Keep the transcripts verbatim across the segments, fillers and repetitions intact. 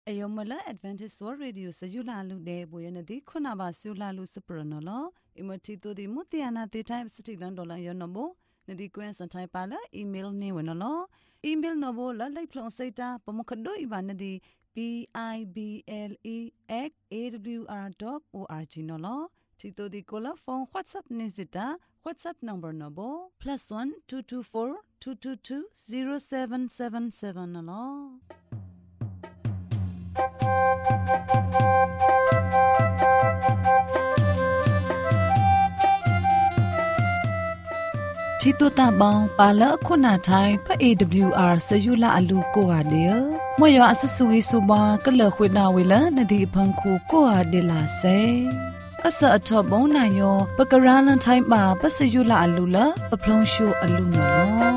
အယောမလာ Advantage World Radio စယူလာလူတဲ့ဘွေနဒီခုနာပါဆူလာလူစပရနော်လအမတီတိုဒီမူတီယနာတေတိုင်းစတိလန်ဒေါ်လာယောနဘောနဒီကွန်းစန်ထိုင်ပါလာအီးမေးလ်နေဝနော်လအီးမေးလ်နော်ဘောလာလိုက်ဖလွန်စိတာပမခဒိုအီဘာနဒီ b i b l e at a w r dot org နော်လတီတိုဒီကိုလာဖုန်း WhatsApp နေစတာ WhatsApp number နော်ဘော plus one two two four two two two zero seven seven seven နော်လချီတူတာဘောင်ပါလခုနာထိုင်ဖa w r ဆယူလာအလူကိုဟာလေမွေရအဆဆူဝီဆူဘာကလခွေနာဝေလနဒီဖန်ခုကိုဟာဒေလာဆေအဆအထဘုံနိုင်ယောပကရန်ထိုင်ပါပဆယူလာအလူလပဖုံးရှုအလူနော်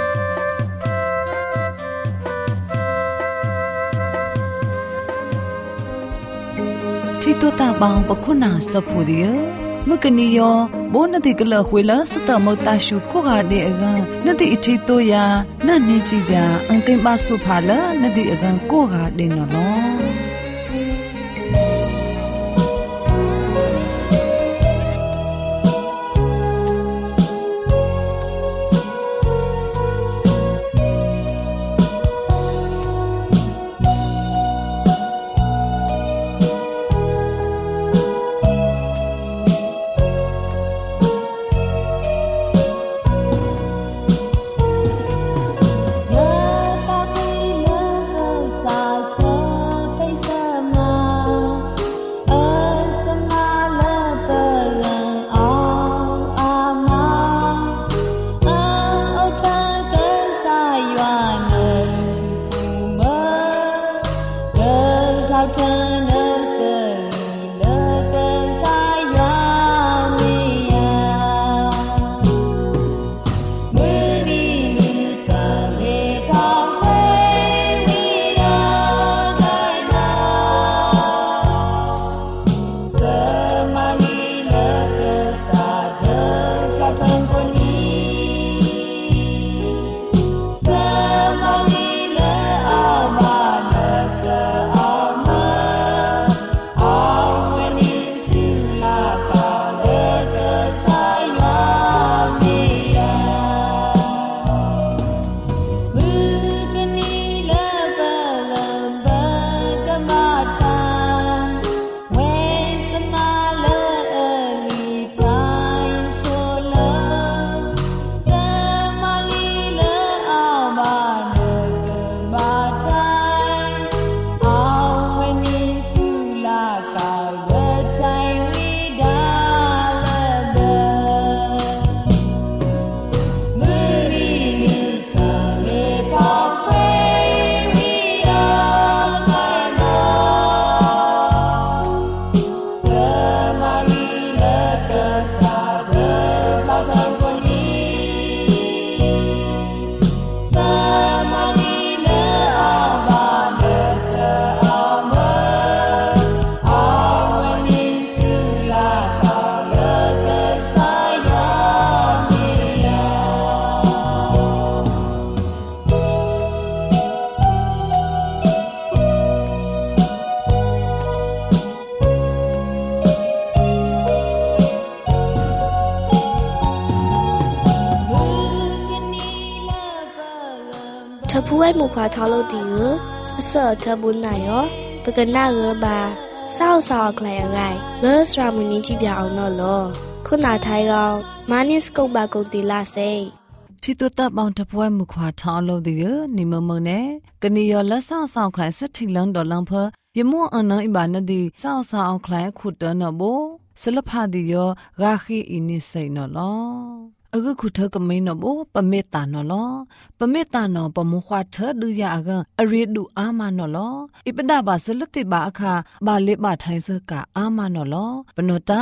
ချီတူတာဘောင်ပခုနာစဖူဒီယမကနီယောဘောနတိကလခွေလစတမတရှုကိုဟာဒေအကနတိအထီတိုယာနတ်နေကြည့်ပြအန်ကိမဆုဖာလနတိအကကိုဟာဒေနော်လောထဖူးဝဲမူခွာထားလို့တီကိုအစောထဘုန်နိုင်ရောပကနာရပါစောက်စောက်ခလိုက်ရိုင်လောစရာမူနီကြည့်ပြအောင်တော့လောခုနာထိုင်ကောင်မာနစ်ကုတ်ပါကုန်တီလာစေချီတူတပ်ပေါင်းတပွဲမူခွာထားလို့တီကိုနေမမုံနဲ့ကနီယောလက်ဆောက်ဆောက်ခလိုက်စထိလန်းတော်လန်းဖယမောအနအဘနဒီစောက်ဆောက်ခလိုက်ခုတနော်ဘောဆလဖာဒီယောဂါခိအင်းနိစိနော်လောအခုခုထကမိန်နော်ဘောပမေတာနော်လောပမေတာနော်ပမခွာထဒူရအကအရေဒူအာမနော်လောဣပဒဘာစလတိဘာအခါဘာလေဘာထိုင်စကအာမနော်လောပနောတာ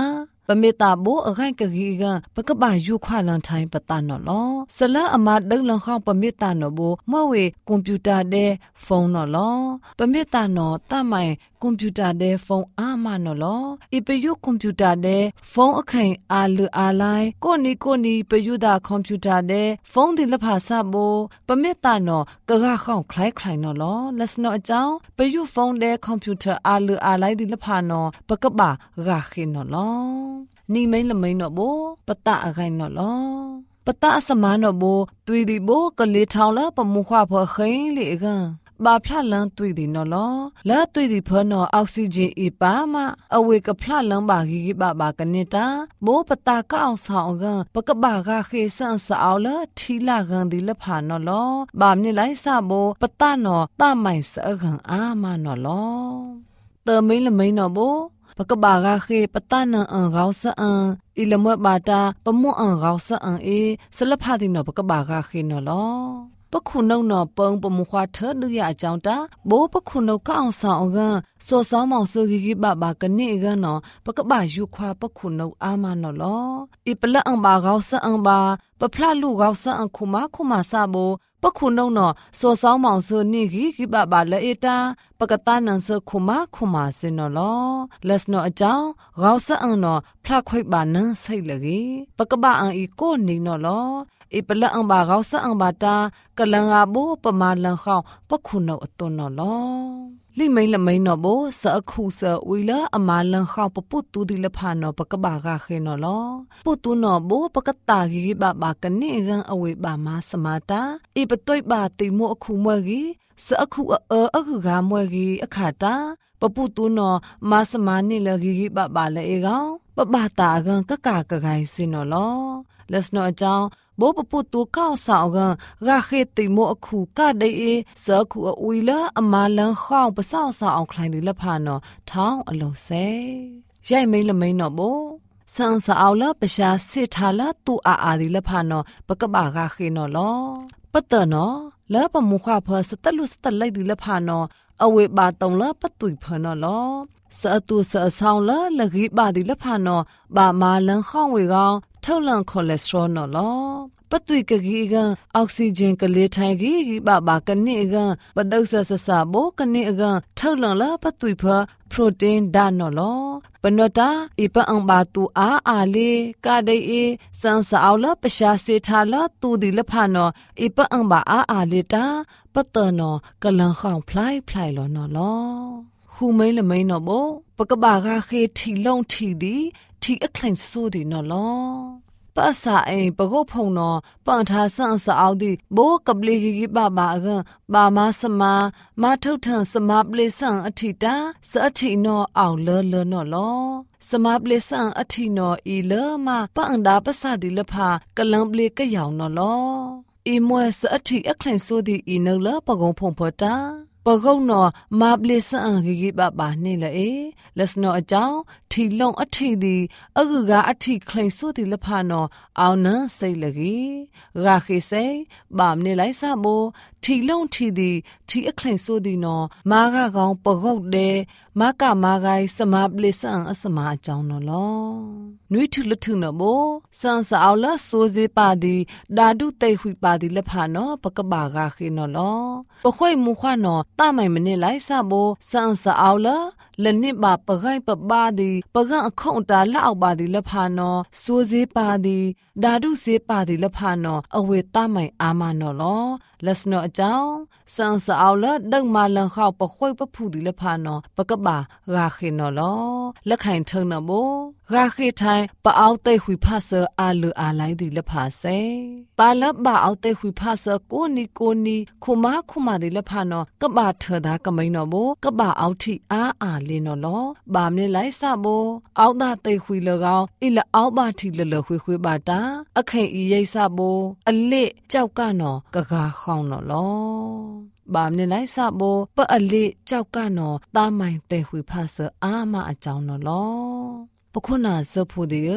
ปะเมตาโบอะไกกะกีกะปะกะบะยุขวาลันไทปะตานอลอสละอะมาดึงลังข้องปะเมตานอโบมะเวคอมพิวเตอร์เดฟงนอลอปะเมตานอตะไมคอมพิวเตอร์เดฟงอามานอลออีปะยุคอมพิวเตอร์เดฟงอะไข่อาลืออาไลကိုနီကိုနီပယူတာကွန်ပျူတာတဲ့ဖုန်းဒီလဖာစဘောပမစ်တာနော်ကကခေါန့်ခလိုက်ခလိုက်နော်လောလက်စနော်အကြောင်းပယူဖုန်းတဲ့ကွန်ပျူတာအာလူအာလိုက်ဒီလဖာနော်ပကပဂါခိနော်လောနီမိန်လမိန်နော်ဘောပတအခိုင်နော်လောပတအစမနော်ဘောတွီဒီဘောကလေးထောင်းလာပမူခွာဖခိန်လေကบาพลาลังตุยดีนอลอและตุยดีเพอนอออกซิเจนอีปามาอเวกพลาลังบากีกิบาบากันเนตาโบปตากะอองซองกะปกบากะเขซันสะเอาละทีละกันดีละผานอลอบามนี่ไลซาโบปตานอตาไมสะกันอามานอลอเตอมิละมินอโบปกบากะเขปตานังอังกาวซะอันอิละมวบาตาปมุอังกาวซะอันเอสละพาดินอปกบากะเขนอลอปะขุนนนอปงปมุควาเธอดุยาจองตาโบปะขุนนกะอองซองกันโซซอมองซือกิกิบะบากะนี่กันเนาะปะกะบะยุควาปะขุนนอามานอลออีปะละอังบากาวซะอังบาปะพลาลูกาวซะอังคุมาคุมาซาโบปะขุนนนอโซซอมองซือนี่กิกิบะบาละเอตาปะกะตานันซือคุมาคุมาซินอลอลัสนออะจองกาวซะอังเนาะพลาခွိบานันไซละกีปะกะบะอังอีโกนี่นอลออีปละอังบากาวซะอังบาตากะลังอาโบปะมาลังข้าวปะขุนออตนอลอလိမိန်လမိန်နော်ဘောစအခုစဝီလာအမလန်ခေါပပုတူဒီလဖာနော်ပကဘာကခဲနော်လောပုတူနော်ဘောပကတာကြီးဘဘာကနေကန်အဝေဘာမစမာတာအပတွိဘာတိမိုအခုမွဲကြီးစအခုအအခုကမွဲကြီးအခါတာပပုတူနော်မစမာနေလကြီးဘဘာလေကောင်ပဘာတာကန်ကကကခိုင်စင်နော်လောလက်စနော်အကြောင်းဘောပပုတူကောက်ဆောင်ကရခေတိမိုအခုကဒေးစခုအဝီလာအမလန်ခေါပဆောက်ဆောင်ခလိုင်းဒီလဖာနော်ထောင်းအလုံးဆဲရိုက်မိန်လမိန်နော်ဘောဆန်ဆာအောလပရှာစစ်ထားလာတူအာအာဒီလဖာနော်ပကဘာကခေနော်လောပတနော်လဲပမုခဖစတလူစတလိုက်ဒီလဖာနော်အဝေဘာတုံလပတူဖနော်လောစအတူဆအဆောင်လလဂိဘာဒီလဖာနော်ဘာမာလန်ခေါဝေကောင်ထောက်လန်ကိုလက်စထရောနော်လောပတွိကကြီးကအောက်ဆီဂျင်ကလေးထိုင်ကြီးဘာဘာကနေကပဒုဆဆဆဘောကနေကထောက်လန်လာပတွိဖပရိုတင်းဒါနော်လောပနတာအပအံဘာတူအာအာလေးကဒေးအေစန်ဆာအောလပရှာစေထားလာတူဒီလဖာနော်အပအံဘာအာအာလေးတာပတနော်ကလန်ခေါဖလိုက်ဖလိုက်လောနော်လောဟူမိန်လမိန်နော်ဘောပကဘာကခေထီလုံထီဒီထီအခလင်ဆိုဒီနော်လောပါစာအိပဂုတ်ဖုံနော်ပန်ထားဆန်စအောင်ဒီဘိုးကပလီကြီးဘာဘာကဘာမစမမထုတ်ထန်စမပလီဆန်အထီတာစအထီနော်အောင်လောလောနော်လောစမပလီဆန်အထီနော်ဤလောမပန်ဒါပစဒီလဖာကလံပလီကယောင်နော်လောဤမွဲစအထီအခလင်ဆိုဒီဤနော်လပဂုံဖုံဖတာပဂုံနော်မပလီဆန်ကြီးဘာဘာနေလေလက်စနော်အကြောင်းထီလုံအထီဒီအကူကအထီခလိန်ဆိုဒီလဖာနော်အောင်နန်းစိတ်လကြီးရာခိစိဘာမနေလိုက်စမို့ထီလုံထီဒီထီအခလိန်ဆိုဒီနော်မာကကောင်ပဂုတ်တဲ့မကမာဂိုင်းစမပလီဆန်အစမအကြောင်းနော်လောနွိထူလထုနော်မို့စန်စအောင်လဆိုစီပါဒီဒါဒုတိတ်ခွိပါဒီလဖာနော်ပကဘာကခိနော်လောပခွိမူခွနော်တမိုင်မနေလိုက်စမို့စန်စအောင်လလနစ်ပါပဂိုင်းပပါဒီပကန့်အခုံတာလောက်ပါဒီလဖာနော်စိုးစေးပါဒီဒါဒုစေးပါဒီလဖာနော်အဝေတမိုင်အာမနော်လောလက်စနော်အကြောင်းစန်စအောင်လဒုံမလန်ခေါပခွိပဖူဒီလဖာနော်ပကဘာရာခေနော်လောလက်ခိုင်ထုံနော်ဘောရာခေထိုင်ပအောက်တိတ်ခွိဖဆာအာလူအာလိုက်ဒီလဖာစေပါလဘအောက်တိတ်ခွိဖဆာကိုနီကိုနီခုမခုမဒီလဖာနော်ကဘာထဒါကမိန်နော်ဘောကဘာအောက်ထိအာအာလင်းနော်လောဘာမနေလိုက်စဘောအောက်သားတိတ်ခွိလကောင်အီလအောက်ပါထိလလခွိခွိပါတာအခိန်ဤရိတ်စဘောအလစ်ကြောက်ကနော်ကကားခေါင်းနော်လောဘာမနေလိုက်စဘောပအလစ်ကြောက်ကနော်တာမိုင်တဲခွိဖဆာအာမအကြောင်းနော်လောပခုနာဇဖို့ဒီ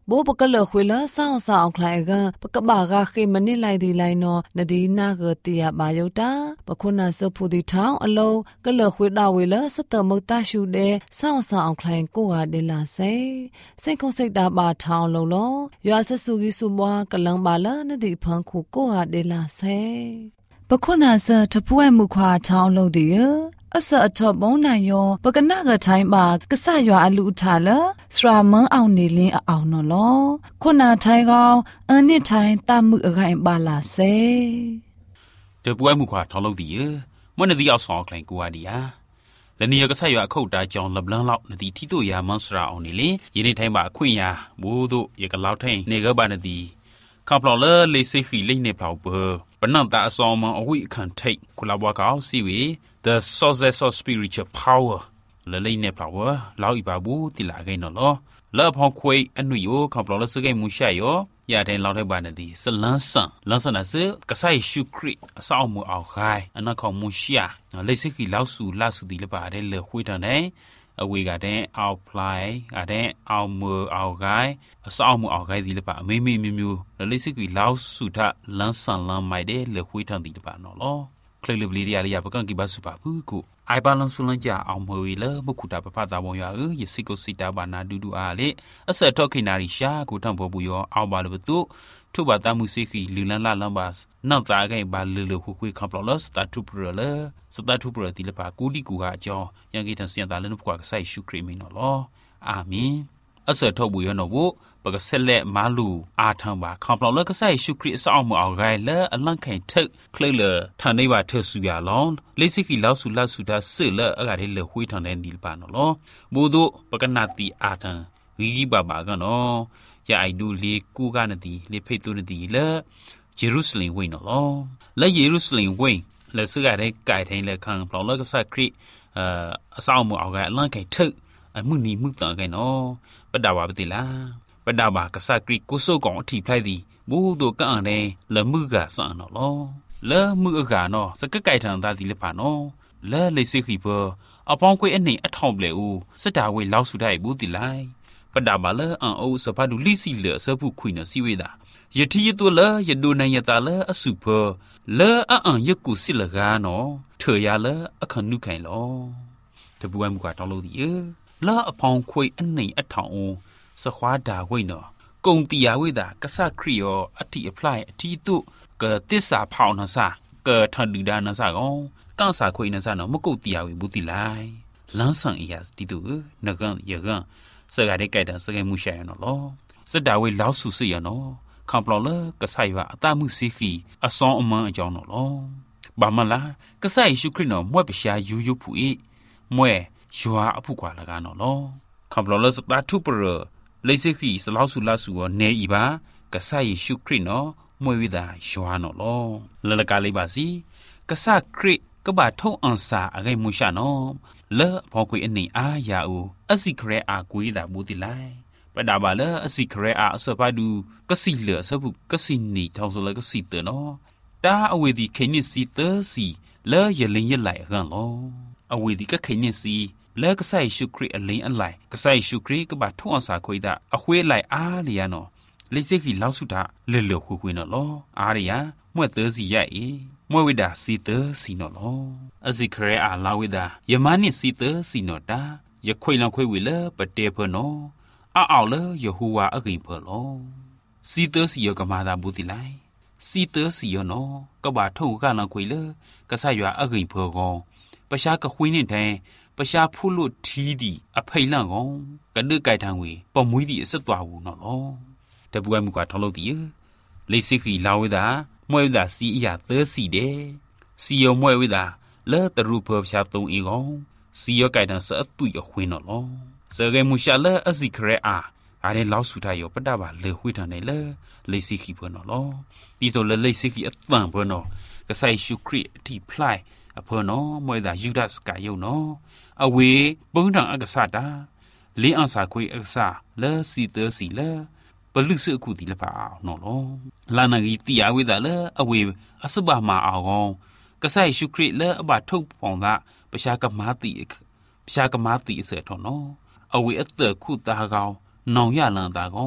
โบปกเลคุยละสาวสาวใครก็ปกบ่ากะเขมนิไลดีไลนอนาดีนาเกติยาบายอตาปะคุณาสพุดิทาวอโลกะเลคุยดาเวละสตมตาชูเดสาวสาวใครကိုဟာเดลาเซစိတ်ခုစိတ်တာပါထောင်းလုံးလောရွာဆဆူကြီးစုမွားကလန်ပါလာနဒီဖန်ခုကိုဟာเดลาเซปะคุณาสทพวยมุควาထောင်းလုံးဒီအစအထဘုံနိုင်ယောပကနာကထိုင်းပါကဆရွာအလူထားလစရာမန်းအောင်နေလင်းအောင်နော်လောခုနာထိုင်းကောင်အနစ်ထိုင်းတမှုအခိုင်ပါလာစေတပွဲမှုခွာထောင်းလို့ဒီရမွန်းဒီအောင်ဆောင်ကလိုင်ကိုဟာဒီယာလနီယကဆရွာအခုတ်တာကြောင်လပလန်းလောက်နဒီတီတို့ရာမန်းစရာအောင်နေလင်းယင်းထိုင်းပါအခွင့်ရာဘိုးတို့ရကလောက်ထိုင်းနေကပါနဒီခေါပလော်လေလေးစိခီလိမ့်နေပလောက်ဘပနန်တာအဆောင်မအဝိအခန့်ထိတ်ခုလာဘွားကောက်စီဝေthe sources of spiritual power လလိနေပလာဝလောက်ဤပါဘူးတိလာကိနော်လောလောဖောက်ခွေအနွေယောခေါပလော်လစကိမူရှာယောရတဲ့လောက်တဲ့ပါနေသည်စလန်းဆန်လန်းဆန်နာစကဆိုင်ရှုခရစ်အဆောက်မှုအောင်ခိုင်အနခေါမူရှာလိစကိလောက်စုလာစုဒီလပါတယ်လေခွေးတန်တဲ့အဝေကတဲ့အောက်ဖလိုက်အတဲ့အောက်မူအောင်ခိုင်အဆောက်မှုအောင်ခိုင်ဒီလပါအမေမေမျိုးမျိုးလိစကိလောက်စုထလန်းဆန်လန်းမိုက်တဲ့လေခွေးတန်ဒီလပါနော်လောคลีลบลีเดียเลยปกันกิบาสุปาผู้กูไอบาลอนสุลันจาเอามวยเลยบุคุตาปะปะตาบงยาเออยสิโกสิตาบานาดูดูอาเลอเสตอคินาริชากูทังบ่บุยอเอาบาลบตุทุบาตามุสิกีลือลันลาลัมบาสนอกตาไกบาลือลคุคุยคัมปลอสตาทุปรเลสตาทุปรติลปากูดิกูฮาจอยังกิทันเสียตาเลนปกว่าไสชุคริมินอลออาเมนอเสตอบุยอนอบุปกเสเลมาลูอาทังบาคำปลอลก็ใส่ชุคริสเอามือเอาไงละอันลังแข่งเถกเคลเลทางในว่าเธอสุยาลอนเลสิกิลาวสุลาสุดาเสือละอะไรเลหุยทางในนิลปานอลอบูดุปกนาติอาทังวิกิบาบากันออย่าไอดูเลกูกานตีเลเพตุนตีละเยรูซาเล็มเวนอลอและเยรูซาเล็มเวนและซึ่งอะไรไก่ไทยและคำปลอลก็ใส่คริเอ่อสาวมือเอาไงลังแข่งเถกไอ้มือนี้มือต่างกันอปดาวาปติลาปดาบากษัตริย์กุศลของที่พลายดีบูตัวกันเนละมือกาสันนอลละมือกานอสกไก่ทางตาดีเลปานอละเลยสิขีเปอအပေါင်းကွေးအနေအထောင်ပလေဦးစတာဝေလောက်စုတဲ့ဘူးတိလိုက်ပဒါမလာအန်အိုစပါဒူလီစီလဆပုခွိနစီဝေတာယတိယတုလယဒုနယတာလအစုဖလာအန်ယကုစီလကာနောထေရလအခနုခိုင်လောတပူဝဲမကွာတောင်းလို့ဒီလာအပေါင်းခွေးအနေအထောင်สควาดาเวยนอกงติยาเวดากษัตริย์คริโออธิอพลายอธิตุเกติสาพาวนะซาเกทันดูดานะซากองกังสาควยนะซานอมกุติยาเวบุติไลลันสังอียาติตุนกันยะกันสกาได้ไกดันสกายมุชายนอลอสดาเวลาวสุสิยนอคัมปลอลกษัตริย์ว่าอตามุสิขีอซองอมันอจองนอลอบามลากษัตริย์เยซูคริสต์นอมวยปะชายูยูผู้อีมวยยัวอผู้กว่าละกันนอลอคัมปลอลสตาทุปรလေစိခိစလောက်စုလဆူနေဤပါကဆာယေရှုခရစ်နော်မွေဝိဒါယွာနော်လောလလကလေးပါစီကဆာခရစ်ကဘာထုံအန်စာအဂိမူရှာနော်လေဘောကွေအနေအားယာဦးအစီခရဲအာကွေးတာဘူးတိလိုက်ပဒါပါလေအစီခရဲအာဆပါဒူကစီလဆပုကစီနီထောင်းစလကစီတနော်တာအဝေဒီခိနိစီတစီလေယလင်းရလိုက်ကန်လောအဝေဒီကခိနိစီလဲကဆိုင်ရှုခရစ်အလင်းအလိုက်ကဆိုင်ရှုခရစ်ကဘာထုံအစာခွေတာအခွေးလိုက်အားလျာနော်လိစိခိလောက်စုတာလေလခွေခွေနော်လောအားရမွဲ့သေးစီရဲ့မွဲ့ဝိဒါစီသစီနော်လောအစိခရဲအားလာဝိဒါယမနိစီသစီနော်တာယခွေလောင်ခွေဝီလပတေဖနော်အောက်အောက်လေယေဟူဝါအကိဖလောစီသစီယကမာတာဘူးတိလိုက်စီသစီယနော်ကဘာထုံကလောင်ခွေလေကဆရွာအကိဖကောပရှားကခွေးနေတဲ့ပရှားဖုလို့ထီးဒီအဖိလန့်ကောင်ကဒုကြိုက်ထံဝေပမွေးဒီအဆက်သွားဘူးနော်လောတပူဝဲမှုကထောင်းလို့ဒီလေစိခိလာဝိဒါမွဲဝိဒါစီအရာသစီတဲ့စီယမွဲဝိဒါလဲတရူဖောပရှားသုံးအီကောင်စီယကြိုက်ထံစအတူရခွင်းနော်လောစကေမူရှာလဲအစီခရဲအားအားလည်းလောက်ဆူထားရောပတပါလေခွေးထံနေလဲလေစိခိဖောနော်လောဒီဆိုလဲလေစိခိအတန်ဖောနော်ကဆိုင်ရှုခရစ်တီဖလိုက်အဖောနော်မွဲဒါယူဒတ်စကယုံနော်အဝေပုံတံအက္ကစတာလင်းအစာခွေအက္ကစလဲစီသစီလဲပလူစအခုဒီလပါအောင်နော်လောလာနဂီတီယာဝိဒါလဲအဝေအစဘာမာအောင်ကဆိုင်ရှုခရစ်လဲအဘထုတ်ပေါင်တာပရှာကမာတီပရှာကမာတီအစထောနော်အဝေအသက်ခုတာကောင်နောင်ရလန်တာကောင်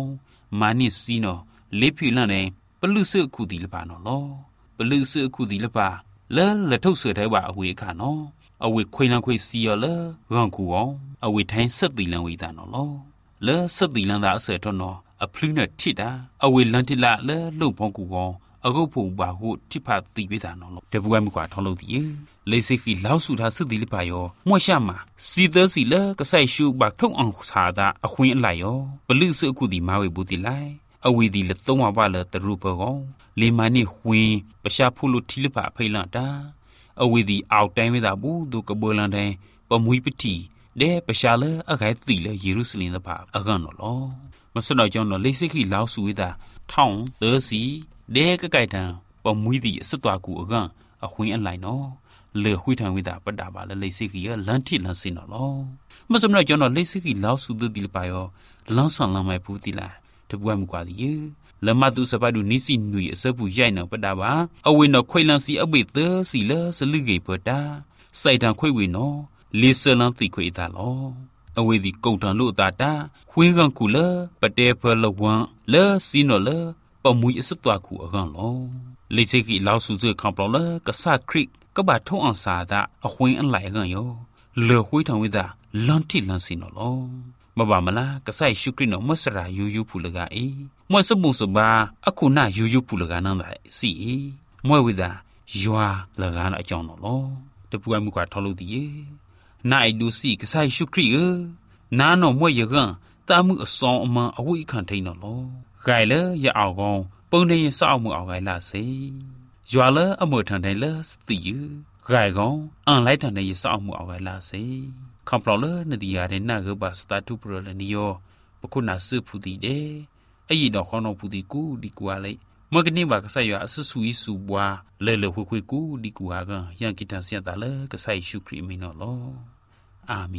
မာနိစီနောလေးဖြူလန့်နေပလူစုခုတီလပါနော်လောပလူစုခုတီလပါလဲလက်ထုတ်ဆွဲတဲ့ပါအဝေးခါနော်အဝေးခွေးလန်းခွေးစီရလဲဂန်ကူအောင်အဝေးထိုင်းဆက်တီလန်းဝေးတာနော်လောလဲဆက်တီလန်းသာအစဲတော့နော်အဖလူနဲ့ထိတာအဝေးလန်းတိလာလဲလုံဖောင်းကူကောင်အခုဖုန်ပါဟုထိဖတ်တီပေးတာနော်တပူကမကွာထောင်းလို့ဒီလေစိခိလောက်စုထားစစ်တီလပါယောမွှရှာမှာစီသစီလဲကဆိုင်ရှုဘထုံအောင်စာတာအခွင်းအလိုက်ယောပလူစုခုတီမာဝေဘူးတီလိုက်အဝေးဒီလက်သုံးပါလဲတရူပကောင်လေမနိဝင်းပရှာဖုလို့ထိလပါဖိလန်တာအဝေးဒီအောက်တိုင်းဝေးတာဘူးဒုကဘောလန်တိုင်းပမွီပတီတဲ့ပရှာလဲအခိုင်တီလဲယေရုရှလင်လပါအကန်နော်လောမစတော့ကြောင့်တော့လေစိခိလောက်စုဝေးတာထောင်းသစီတဲ့ကကြိုက်တံပမွီဒီအစတော်ကူအကန်အခွင်းအလိုက်နော်လေခွေးထံဝေးတာပတာပါလဲလေစိခိရလန်တိလန်စင်နော်လောမစမတော့ကြောင့်တော့လေစိခိလောက်စုဒီလပါယောလန်ဆန်လမ်းမိုက်ဘူးတီလာတပွားမကွာဒီလမတုစပဒုနိစီနွေအစပူရိုက်နော်ပတာပါအဝေနော်ခွေလန်စီအပိသစီလစလူကေပတာစိုက်တံခွေဝေနော်လေဆလန်တိခွေတာလောအဝေဒီကုံတန်လို့တာတာဝင်းကန်ကူလပတေဖလဝမ်လဲစီနော်လပမွီအစတွားကူအကန်လောလေစိကိလောက်စုစခံပလကဆာခရစ်ကဘာထုံအောင်စာတာအခွင်းအလိုက်ကန်ယောလေခွေးထံဝိတာလန်တိလန်စီနော်လောမဘာမလားကဆိုင်ရှုခရစ်နော်မစရာယူယူဖူလကအေမွဲစမှုစဘာအခုနာယူယူဖူလကနန်းလာစီမွဲဝိတာယွာလကားအကြောင်းနော်လောတပူအမှုကထောက်လို့ဒီနိုင်ဒူစီကဆိုင်ရှုခရစ်နာနော်မွဲရကန်တာမှုအစောအမန်အဝိခံထိန်နော်လောဂိုင်လေရအောင်ကောပုံနေရစောက်မှုအောင်ဂိုင်လာစေယွာလအမထန်တိုင်းလစတီဂိုင်ကောင်အန်လိုက်တန်နေရစောက်မှုအောင်ဂိုင်လာစေคำปลอเลนดียาเรน่าก็บาสตาตุปรลนิโยปะคุณาซึพุติเดไอ้ดอกขอนอพุติกูดีกว่าเลยเมื่อกี้นี่บากษัยว่าสุสุยสุบวาเลเลคุยๆกูดีกว่ากันยังกินทางเสียตาเลก็ใส่ชุครีมินอลออาเม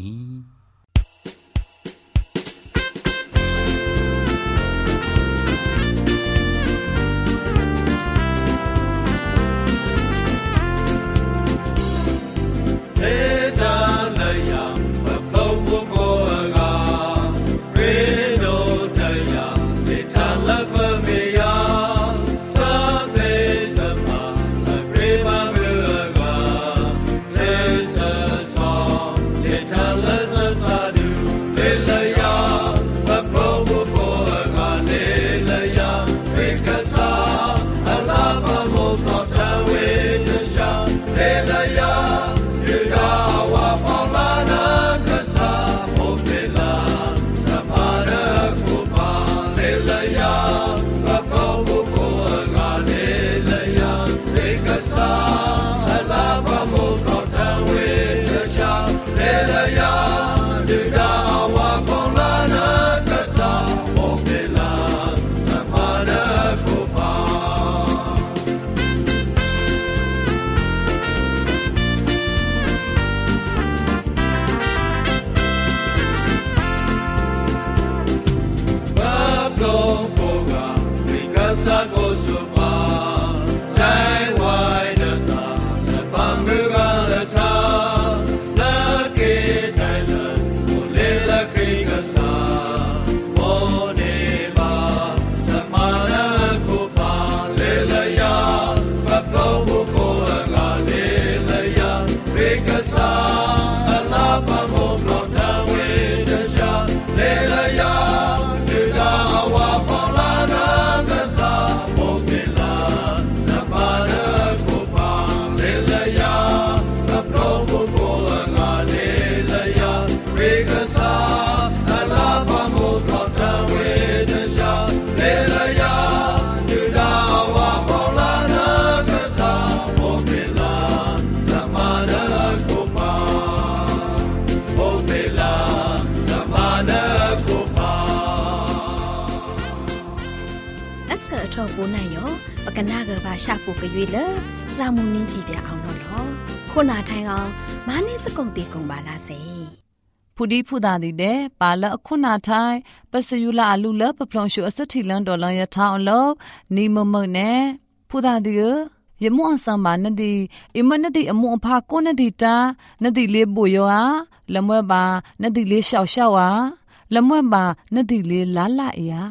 ကိုနိုင်ရောပကနာကဘာရှာဖို့ကြွေလစရာမုန်င်းကြည့်ပြအောင်တော့လောခုနာထိုင်အောင်မနစ်စကုံတီကုံပါလားစေဖူဒီဖူတာဒီတဲ့ပါလခုနာထိုင်ပစယူလာအလူလပပလုံရှုအစတီလန်ဒေါ်လာရထောင်းလောနီမမနဲ့ဖူတာဒီရမွန်ဆမ်မာနဒီအမနဒီအမွန်ဖာကိုနဒီတာနဒီလေးဘူယောဟာလမွဲပါနဒီလေးရှောက်ရှောက်ဟာလမွဲပါနဒီလေးလာလာအရာဖူ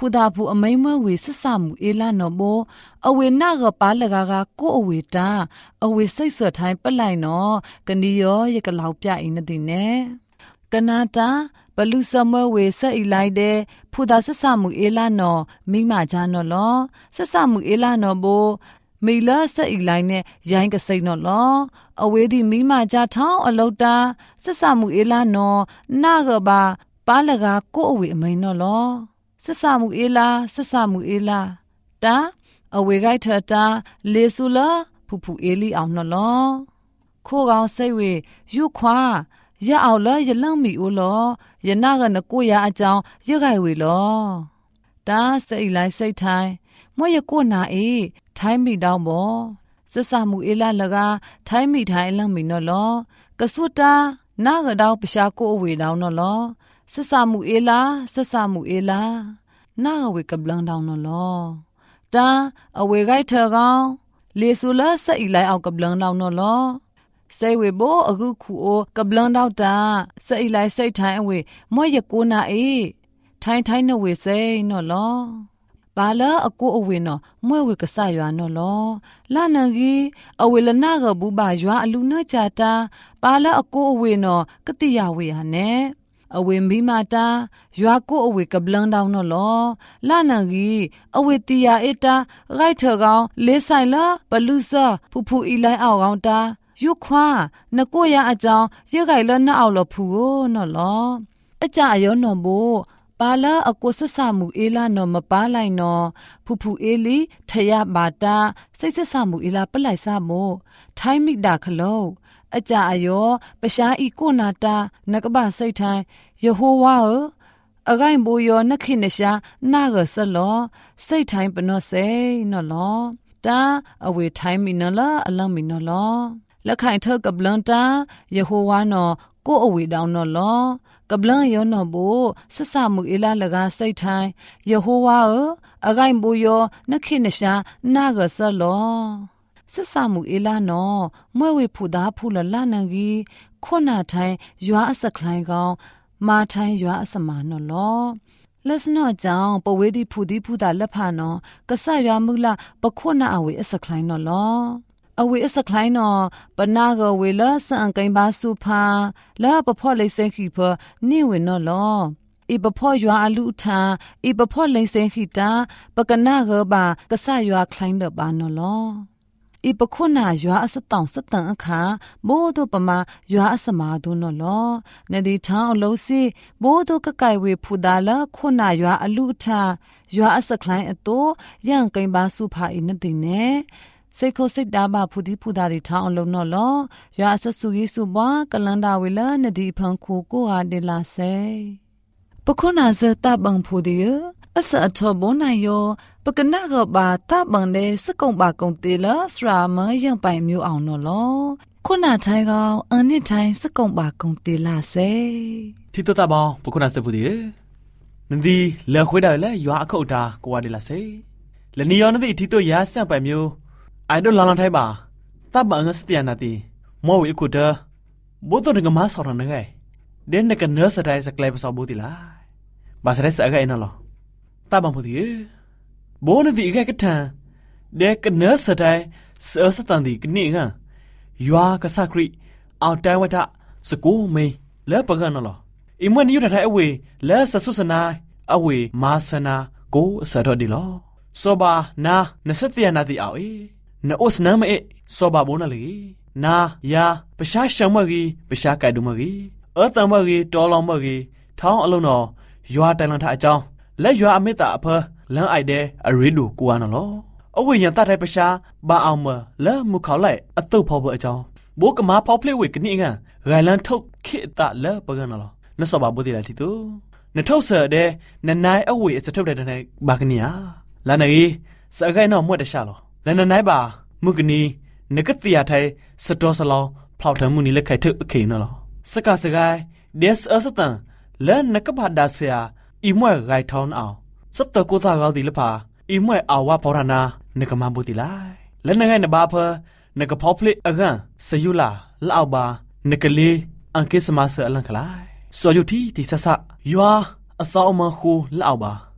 ဒာဖူအမိန်မဝေဆဆမှုအေလာနော်ဘောအဝေနာကပါလကကကိုအဝေတာအဝေစိတ်ဆထိုင်းပလိုက်နော်ကနီယောရကလောက်ပြအင်းတဲ့နဲ့ကနာတာဘလူစမဝေဆက်အလိုက်တဲ့ဖူဒာဆဆမှုအေလာနော်မိမချာနော်လောဆဆမှုအေလာနော်ဘောမီလာဆက်အလိုက်နဲ့ရိုင်းကစိတ်နော်လောအဝေဒီမိမချာထောင်းအလောက်တာဆဆမှုအေလာနော်နာကပါပါလကကိုအဝေအမိန်နော်လောဆဆမှုအေလာဆဆမှုအေလာတာအဝေခိုက်ထတာလေဆူလာဖူဖူအေလီအောင်နော်လောခိုးကောင်စိတ်ဝေယူခွာရအောင်လရလန့်မီဦးလောယနာကနကိုရအကြောင်းရခိုင်ဝေလောတာစိတ်လိုက်စိတ်ထိုင်မွေရကိုနာအေးထိုင်းမိတောင်းဘောဆဆမှုအေလာလကထိုင်းမိထိုင်းလန့်မီနော်လောကဆုတာနာကတောင်းပရှာကိုအဝေတောင်းနော်လောဆဆမှုအေလာဆဆမှုအေလာနာဝေကပလန်တောင်းနော်လောတာအဝေခိုက်ထကောင်လေဆူလာစိတ်လိုက်အောင်ကပလန်တောင်းနော်လောစိတ်ဝေဘောအခုခုအိုကပလန်တော့တာစိတ်လိုက်စိတ်ထိုင်းအဝေမွေရကိုနာအေးထိုင်းထိုင်းနဝေစိတ်နော်လောဘာလာအကိုအဝေနော်မွေဝေကဆရွာနော်လောလာနန်ကြီးအဝေလနာကဘူးပါရွာအလူနချတာဘာလာအကိုအဝေနော်ကတိယဝေဟာနဲ့အဝေမိမာတာရွာကိုအဝေကပလန်တောင်းနော်လောလာနန်ကြီးအဝေတီယာအတာရိုက်ထကောင်လေးဆိုင်လာဘလူးစာဖူဖူအီလိုက်အောင်ကောင်တာယူခွာနကိုရအကြောင်းရခိုင်လနှအောင်လဖူကိုနော်လောအကြအယောနော်ဘောပါလာအကိုဆဆမှုအေလာနော်မပါလိုက်နော်ဖူဖူအေလီထရပါတာစိတ်ဆဆမှုအေလာပလိုက်စားမို့ထိုင်းမိတာခလုံးအကြအယောပရှားဤကိုနာတာနကပစိတ်ထိုင်းယေဟောဝါအဂိုင်ဘူယောနခိနရှာနာဂဆလောစိတ်ထိုင်းပနောစေနော်လောတာအဝေထိုင်းမီနော်လာအလံမီနော်လောလက်ခိုင်ထောက်ကပလန်တာယေဟောဝါနော်ကိုအဝေတောင်းနော်လောကပလန်ယောနော်ဘူဆဆမှုအေလာလကစိတ်ထိုင်းယေဟောဝါအဂိုင်ဘူယောနခိနရှာနာဂဆလောဆဆမှုအေလာနော်မွဲဝေဖူသားဖူလလနန်ကြီးခုနာထိုင်းရွာအစကလိုင်းကောင်မာထိုင်းရွာအစမာနော်လောလက်စနော့ကြောင့်ပဝေဒီဖူဒီဖူတာလက်ဖာနော်ကဆရွာမှုလာပခုနာအဝေအစကလိုင်းနော်လောအဝေအစကလိုင်းနော်ပနာကဝေလဆန်ကိန်ပါစုဖာလာပဖော့လိမ့်စင်ခိဖနိဝေနော်လောဤပဖော့ရွာအလူထာဤပဖော့လိမ့်စင်ခိတာပကနာကဘာကဆရွာကလိုင်းတော့ပါနော်လောဤပခုနာရွာအစတောင်စတန်အခါဘိုးတို့ပမာရွာအစမာတို့နော်လောနဒီထောင်းအလုံးစီဘိုးတို့ကကိုင်ဝေဖူဒါလာခုနာရွာအလူထာရွာအစကလိုင်းအတိုးရန်ကိန်ပါစုဖာဤနတိနေစိတ်ခိုစိတ်တာပါဖူဒီဖူဒါတွေထောင်းအလုံးနော်လောရွာအစဆူကြီးစုပွားကလန်ဒါဝေလာနဒီဖန်ခိုကိုဟာဒေလာဆေပခုနာဇတဘန်ဖူဒီအစအထောဘွန်နိုင်ယောပကနာကဘာတဘန်လေစကုံပါကုံတေလစရာမယံပိုင်မျိုးအောင်နော်လောခုနာထိုင်ကောင်အန်နစ်ထိုင်စကုံပါကုံတေလာစေတီတတဘောင်ပခုနာစပူဒီနဒီလေခွေးတယ်လေရွာအခုတ်တာကိုဝါဒီလာစေလနီယောနဒီတီတရဆန့်ပိုင်မျိုးအိုင်ဒိုလာလန်ထိုင်ပါတဘန်ငစတျာနာတီမောဝေကုဒဘိုတိုငမဆောရနငယ်ဒင်းနကနစတိုင်စကလေပစဘူတီလာဘာစရဲစအဂိုင်နော်တဘန်ဖူဒီဘိုးနဒီအကကထန်ဒက်ကနစတိုင်ဆောစတန်ဒီကနိငါရွာကဆခရီအောက်တိုင်ဝဒစကူမေလဲပကနော်အမွေညူထိုင်အဝေလဲဆဆုစနာအဝေမာစနာကိုဆရဒီလောစောဘာနာနစတျာနာတီအော်နောစနမအေစောဘာဘိုးနလေနာယာပရှားရှံမကြီးပရှားကဲဒူမကြီးအတမကြီးတော်လောင်မကြီးထောင်းအလုံးတော်ရွာတိုင်လန်ထအကြောင်းလက်ရွာအမေတာအဖလမ်းအိုက်တဲ့အရီဒူကိုအနော်လောအဝိညာတတ်တဲ့ပရှားဘာအောင်မလဲမူခေါလိုက်အတုတ်ဖော်ဖို့အကြောင်းဘိုးကမာဖော်ဖလေဝေကနိငန်ဂိုင်လန်ထုတ်ခိတလဲပကနော်လောနစောဘာဘူတီလာတီတူနထုတ်ဆဲတဲ့နနိုင်အဝေအစထုတ်တဲ့တဲ့ဘာကနီယာလာနေစအခိုင်နော်မွတ်တရှာလောလနနိုင်ပါမုကနီနကတိယာထိုင်စတော်စလောဖောက်ထမှုနီလက်ခိုက်ထုတ်အခိနော်လောစကစကိုင်ဒက်အစတန်လဲနကဘာဒါဆရာအီမွဲဂိုင်ထောင်းအောင်စတ်တကိုသာကောဒီလဖာအီမွဲအဝါဖောရနာနကမဘူတီလိုက်လဲနငိုင်နဘာဖနကဖောဖလစ်အကန်ဆယူလာလောက်ပါနကလေးအန်ကိစမဆအလန်ခလိုက်စောယုတီတီဆဆယွာအစောမခုလောက်ပါ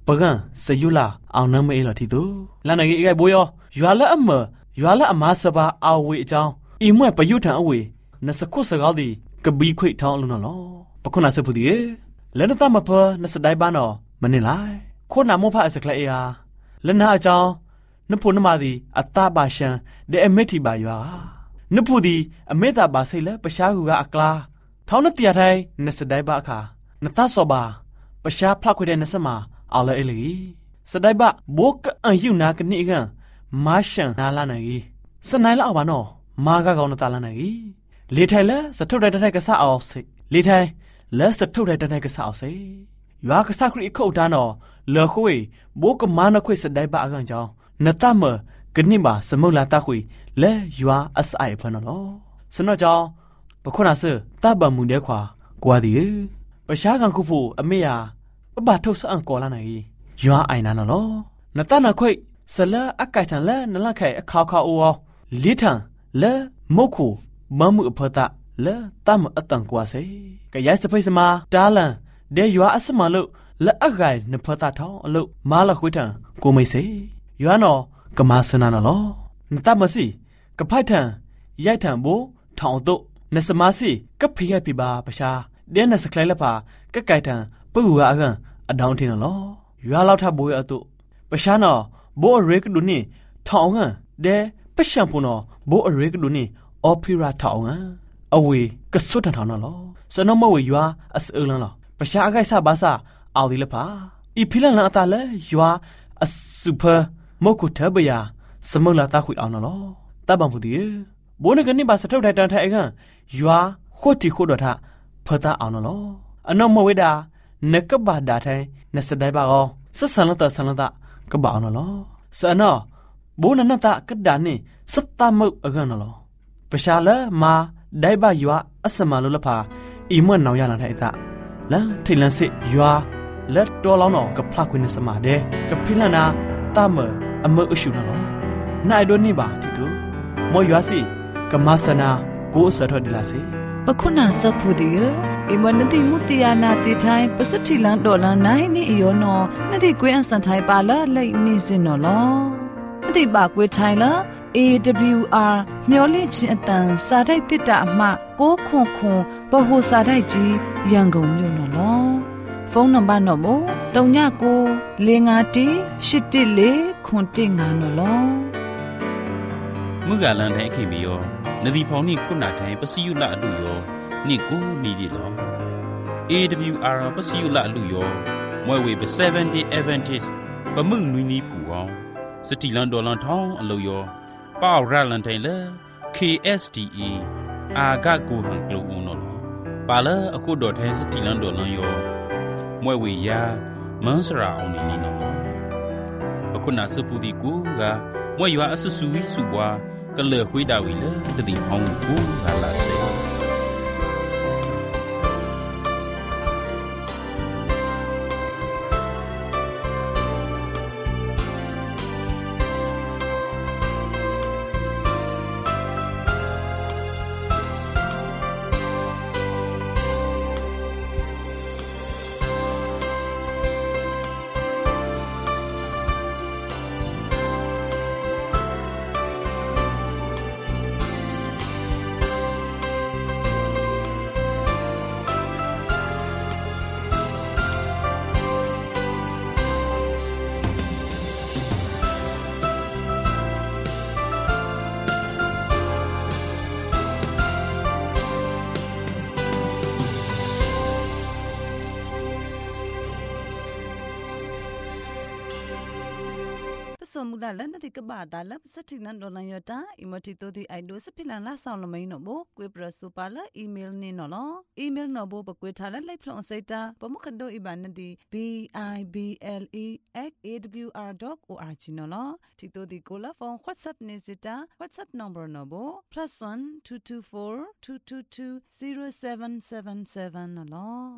ပကံစယူလာအောင်နမေးလို့တီတူလန်နဂီအိဘိုယောရွာလက်အမရွာလက်အမစပါအဝေအကြောင်းအိမွဲ့ပယုထံအဝေနစခုစကောဒီကဘီခွိထောင်းလုံးနော်ပခုနာစဖူဒီလဲနတမပနစဒိုင်ဘာနော်မနေလိုက်ခုနာမောဖအစကလေးအားလနာအကြောင်းနဖုနမဒီအတပါရှန်ဒဲအမေတီပါရွာနဖုဒီအမေတာပါစိလဲပရှားကူကအကလာထောင်းနတရထိုင်နစဒိုင်ဘာအခါနတဆောပါပရှားဖခွေတဲ့နစမအောင်လဲအလီစဒိုင်ဘာဘိုကအန်ယူနာကနိကန်မာရှန်နာလာနေစနိုင်လောက်ပါနော်မာကကောင်နတလာနေလေထိုင်လဲစထုတ်တဲ့တဲ့ကဆအောင်စိလေထိုင်လဲစထုတ်တဲ့တဲ့ကဆအောင်စိရွာကဆခရီခုတ်တာနော်လော်ခွေဘိုကမာနခွေစဒိုင်ဘာအကန်ကြောင်းနတမကနိပါစမုလာတခွေလဲရွာအဆိုင်ဖနော်စနော်ကြောင်းပခုနာစတဘမှုတဲ့ခွာကွာဒီပရှားကန်ခုဖို့အမေယာပပထုတ်စအန်ကောလာနေရွာအိုင်နာနော်နတနာခွေဆလာအကိုက်ထန်လဲနလခိုင်အခါခါအိုလီထန်လဲမုတ်ခုမမှုအဖတာလဲတမအတန်ကွာစေကရိုက်စဖိစမာတာလန်ဒဲရွာအစမလို့လဲအဂိုင်နဖတာထောင်းအလို့မာလခွေထန်ကိုမိစေရွာနော်ကမဆနာနော်နတမစီကဖိုက်ထန်ရိုက်ထန်ဘိုထောင်တော့နစမစီကဖိရပြပါပရှာဒဲနစကလိုက်လပါကကိုက်ထန်ပူဝါကန်အဒေါင်းထင်းနော်ရွာလောက်ထဘိုးရအတော့ပရှာနော်ဘိုးရဲကဒုန်နီထောင်ဟန်ဒဲပရှံပူနော်ဘိုးရဲကဒုန်နီအော်ပီရာထောင်ဟန်အဝေကဆွတ်ထောင်နော်စနမဝေရွာအစအလန်လောပရှာအခိုက်ဆဘာစာအော်ဒီလပါဤဖိလန်လန်အတာလဲရွာအစူပါမကုထဘယာစမလာတာခွေအောင်နော်တပံဖူဒီဘိုးနကနေပါစထုတ်တိုင်တန်ထိုင်ကန်ရွာခိုတီခိုတော်ထဖတာအောင်နော်အနောမဝေဒါနကဘာဒါထိုင်နစဒိုင်ပါကောစဆန်လတာဆန်လတာကဘာအောင်နော်စနောဘိုးနနတာကဒါနေစတမုတ်အကန်နော်ပရှာလာမာဒိုင်ဘာရွာအစမလိုလဖာအီမွန်နောင်ရလာတဲ့တာလန်ထိလန်စစ်ရွာလက်တော်လောင်းတော့ကဖခွင်းနေစမာတဲ့ကဖိလနာတမအမအရှုနော်နိုင်ဒိုနေပါတီတူမောရွာစီကမဆနာကိုစထော်ဒီလာစေပခုနာစဖူဒီအမနတိမုတယနာတိထိုင်ပစတိလန်ဒေါ်လာနိုင်နေယောနောနတိကွေးအန်စန်ထိုင်ပါလာလိတ်နေစင်နော်လောနတိပါကွေးထိုင်လာ A W R မျောလင့်ချင်းအတန်စာတိုက်တစ်တာအမှကိုခွန်ခွန်ဘဟိုစာတိုက်ကြီးရန်ကုန်မြို့နော်လောဖုန်းနံပါတ်နော်မို့တုံညကိုလေးငါတီရှစ်တစ်လေးခွန်တစ်ငါနော်လောမုကလန်တိုင်းခိမီယောနဒီဖောင်နိခုနာတိုင်းပစီယုလအလူယောနိကိုနီဒီလော A W R ပစီယုလအလူယောမွဲဝေပseventy Adventist ပမှုနွီနီပူအောင်စတီလန်ဒေါ်လန်ထောင်းအလူယောပေါရလန်တိုင်းလေ K S D A အာဂကူဟန်ကလူဦးနော်ပါလာအခုဒေါ်ထိုင်းစတီလန်ဒေါ်လန်ယောမွဲဝေယာမန်စရာအောင်နီနီနော်အခုနာစပူဒီကူကမွဲရွာအဆဆူဝီစုပွားကလေခွေးတာဝီလေတတိဖောင်းကူလာလာစေสมุลาลันติกบาดาลับสถิลันดอลันยตาอิมติโตติไอโดสพิลันลาซาวลมินโนโบกวยปรสุปาลอีเมลเนโนลอีเมลโนโบปกวยทาลไลพลอนไซตาปมุขโดอิบานติ b i b l e at a w r dot org โนลติโตติโกลาฟอน WhatsApp เนซิตา WhatsApp number โนโบ plus one two two four two two two zero seven seven seven โนล